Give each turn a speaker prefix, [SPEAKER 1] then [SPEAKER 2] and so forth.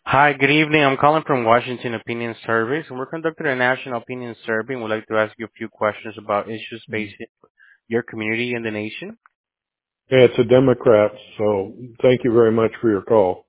[SPEAKER 1] Hi, good evening. I'm calling from Washington Opinion Surveys, and we're conducting a national opinion survey, and we'd like to ask you a few questions about issues facing your community and the nation.
[SPEAKER 2] Yeah, it's a Democrat, so thank you very much for your call.